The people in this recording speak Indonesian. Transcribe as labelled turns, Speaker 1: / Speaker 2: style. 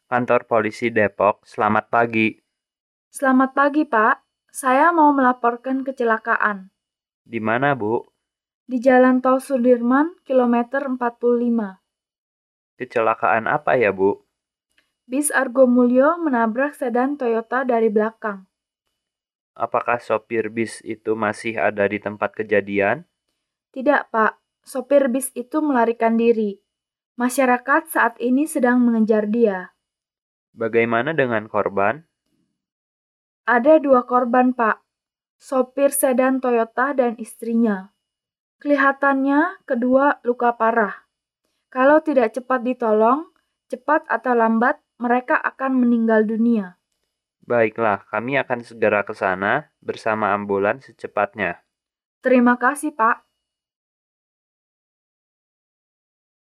Speaker 1: Kantor Polisi Depok, selamat pagi.
Speaker 2: Selamat pagi, Pak. Saya mau melaporkan kecelakaan
Speaker 1: Di mana, Bu?
Speaker 2: di Jalan Tol Sudirman, kilometer 45.
Speaker 1: Kecelakaan apa ya, Bu?
Speaker 2: Bis Argo Mulyo menabrak sedan Toyota dari belakang.
Speaker 1: Apakah sopir bis itu masih ada di tempat kejadian?
Speaker 2: Tidak, Pak. Sopir bis itu melarikan diri. Masyarakat saat ini sedang mengejar dia.
Speaker 1: Bagaimana dengan korban?
Speaker 2: Ada dua korban, Pak. Sopir sedan Toyota dan istrinya. Kelihatannya kedua luka parah. Kalau tidak cepat ditolong, cepat atau lambat mereka akan meninggal dunia.
Speaker 1: Baiklah, kami akan segera ke sana bersama ambulans secepatnya.
Speaker 2: Terima kasih, Pak.